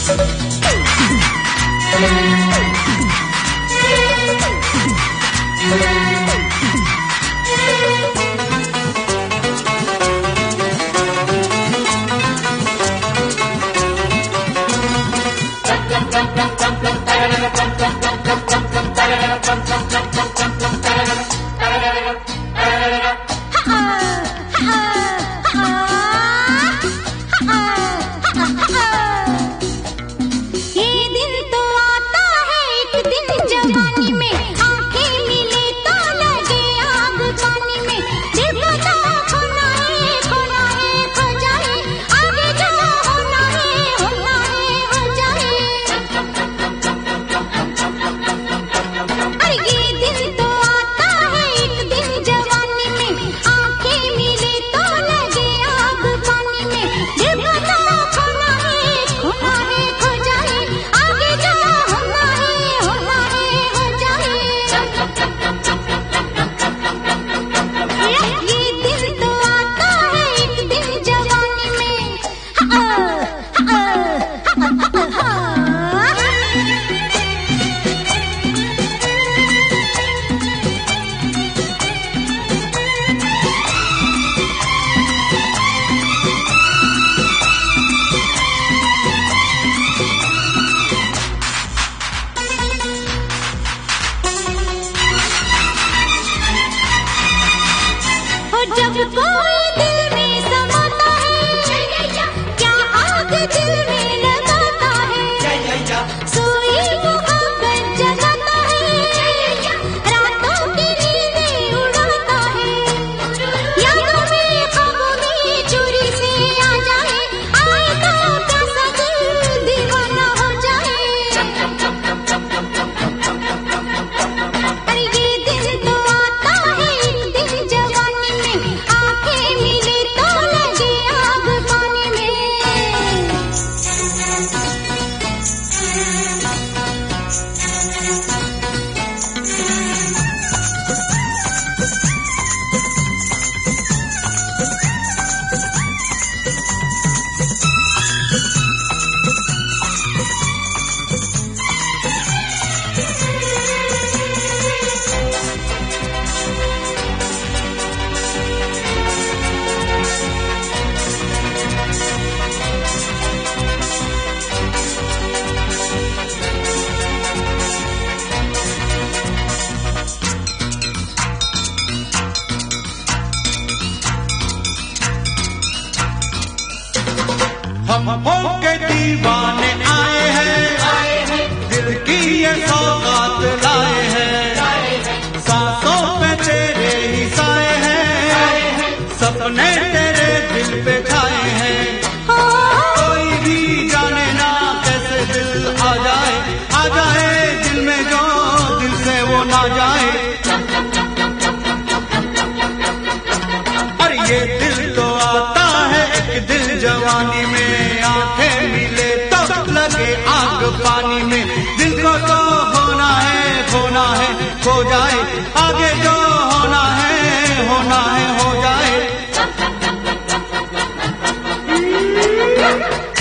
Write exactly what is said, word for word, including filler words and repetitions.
हम के दीवाने आए हैं, दिल की ये सौगात लाए हैं। सांसों पे तेरे ही साए हैं, सपने तेरे दिल पे छाए हैं। कोई भी जाने ना कैसे दिल आ जाए, आ जाए दिल में जो दिल से वो ना जाए। अरे ये दिल तो आता है एक दिल जवानी में, आंखें मिले तब लगे आग पानी में। दिल को तो होना है खोना है, खो जाए आगे जो होना है होना है हो जाए।